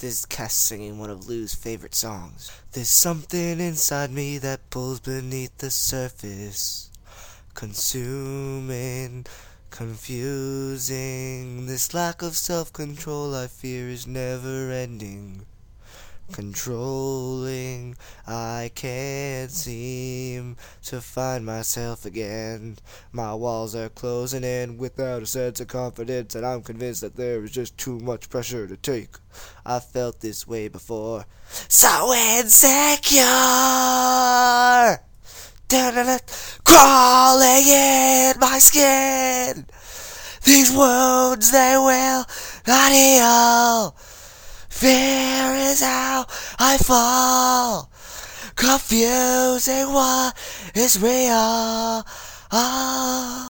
This is Cass singing one of Lou's favorite songs. There's something inside me that pulls beneath the surface, consuming, confusing. This lack of self-control I fear is never ending. Controlling, I can't seem to find myself again. My walls are closing in without a sense of confidence, and I'm convinced that there is just too much pressure to take. I've felt this way before. So insecure, crawling in my skin. These wounds, they will not heal. Fear is how I fall, confusing what is real.